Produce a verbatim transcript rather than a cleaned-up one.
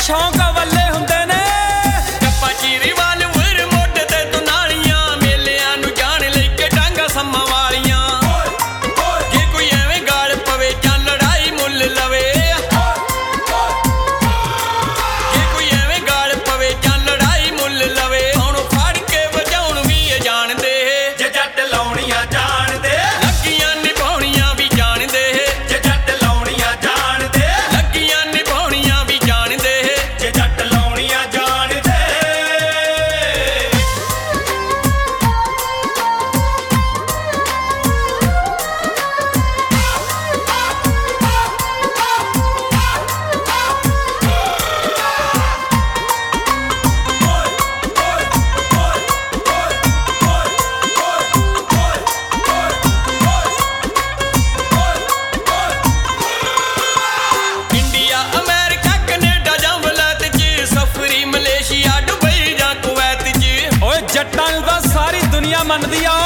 शौक वल्ले हुंदे ने टप्पा चीरी वाल वीर मोढे ते तू नालियां मेलियां नू जान लेके डांगा सम्मा वालियां जे कोई एवें गाल पवे जां लड़ाई मुल लवे जे कोई एवें गाल पवे जां लड़ाई मुल लवे हुण फड़ के वजाउण भी जाणदे जे जट लाउणियां जाणदे लगियां निभाउणियां भी जाणदे जे जट लाउणियां जाणदे लगियां निभाउणियां भी जाणदे जे जट लाउणियां जाणदे इंडिया अमेरिका कनेडा जां वलायत च सफरी मलेशिया दुबई जां कुवैत च ओए जट्टां नूं तां सारी दुनिया मनदी आ